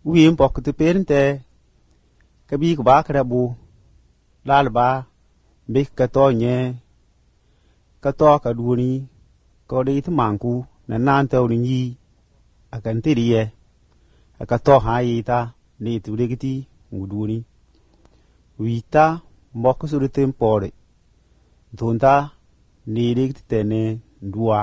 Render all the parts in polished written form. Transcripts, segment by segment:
Wien bok te perinte kabi ko ba karabu lalba be ka to nye ka to ka duni ko de te manku na nan te ori yi akan te riye aka to ha yi ta ni tu de kiti nguduni wita mbok su de tempore donda ni de te ne ndua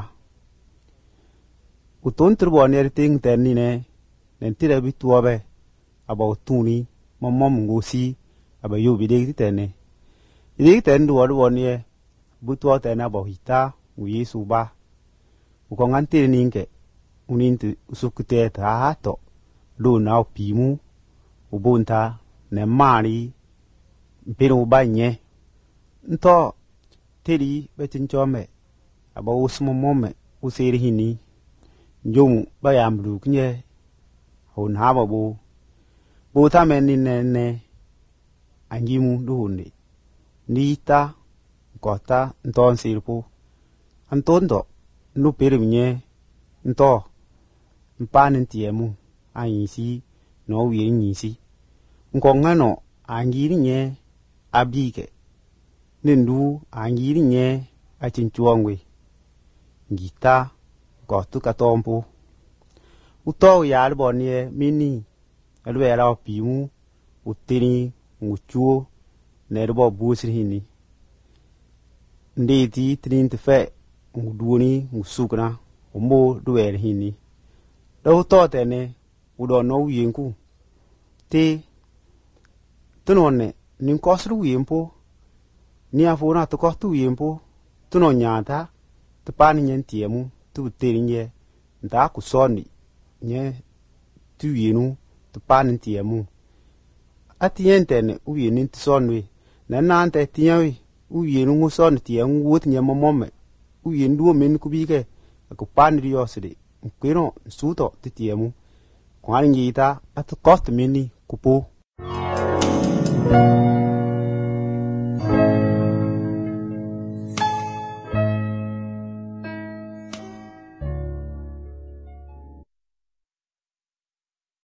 uton turbo ne ting ten ni ne nen tira bituabe aba utuni momom ngosi aba yobi de tene de ten do wonye butwa tena aba hita u yesu ba u ko ngante ninke unintu usukute ta hato do na opimu ubunta ne mari mpero banye nto teri betin chome aba usmo momme usiri hini njomu bayamlu kunye hon haba bo ta men ni ne angimu duhunde nita kota nton sirpo antondo nu perimnye nto mpanin tiemu anyisi no wi nyisi ngongano angiri nye abike nindu angiri nye achinchuangwe ngita gotu katompo uto ya bonye mini alwera opimu utini nguchuo nerbo busirhini ndeti trin tefe nguduni ngusukna umbo duwerhini do to tene udo no wienku te tunone nin kosru wiempo ni afuna to kostu wiempo tuno nyata te pani nyentiemu tu terinye nda kusoni nye tu yenu te pani tiemu atientene uyenin tsonwe na nante tiyawi uyenu nguson tiemu wut nyemo momme uyen duo men kubike ko panri yosde kweno suto tiemu kwani ngita at cost mini kupo